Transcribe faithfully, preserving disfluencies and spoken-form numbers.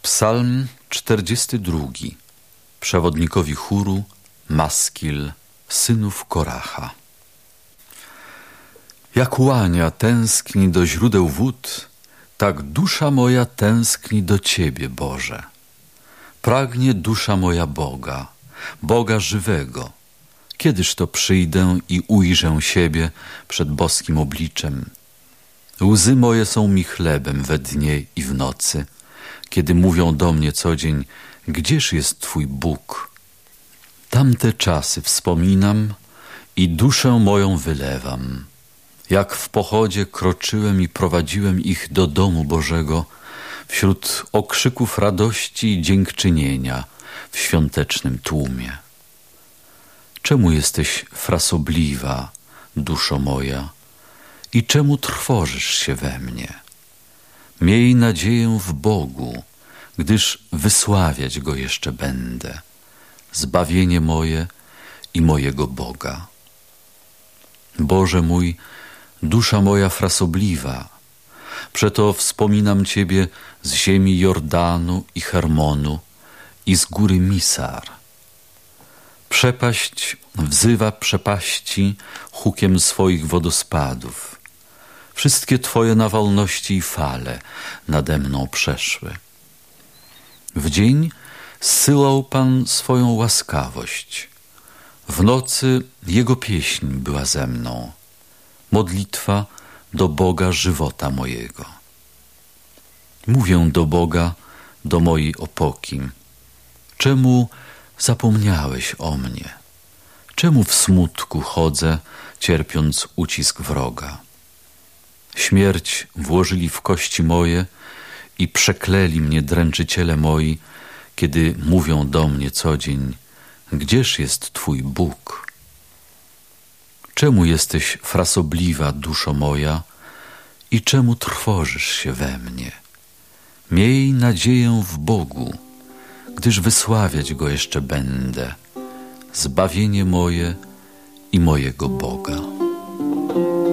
Psalm czterdziesty drugi. Przewodnikowi chóru Maskil, synów Koracha. Jak łania tęskni do źródeł wód, tak dusza moja tęskni do Ciebie, Boże. Pragnie dusza moja Boga, Boga żywego. Kiedyż to przyjdę i ujrzę siebie przed boskim obliczem? Łzy moje są mi chlebem we dnie i w nocy, kiedy mówią do mnie co dzień: gdzież jest Twój Bóg? Tamte czasy wspominam i duszę moją wylewam. Jak w pochodzie kroczyłem i prowadziłem ich do domu Bożego, wśród okrzyków radości i dziękczynienia w świątecznym tłumie. Czemu jesteś frasobliwa, duszo moja, i czemu trwożysz się we mnie? Miej nadzieję w Bogu, gdyż wysławiać Go jeszcze będę, zbawienie moje i mojego Boga. Boże mój, dusza moja frasobliwa, przeto wspominam Ciebie z ziemi Jordanu i Hermonu i z góry Misar. Przepaść wzywa przepaści hukiem swoich wodospadów. Wszystkie Twoje nawalności i fale nade mną przeszły. W dzień zsyłał Pan swoją łaskawość. W nocy Jego pieśń była ze mną. Modlitwa do Boga żywota mojego. Mówię do Boga, do mojej opoki: czemu zapomniałeś o mnie? Czemu w smutku chodzę, cierpiąc ucisk wroga? Śmierć włożyli w kości moje i przekleli mnie dręczyciele moi, kiedy mówią do mnie co dzień: gdzież jest Twój Bóg? Czemu jesteś frasobliwa, duszo moja, i czemu trwożysz się we mnie? Miej nadzieję w Bogu, gdyż wysławiać Go jeszcze będę, zbawienie moje i mojego Boga.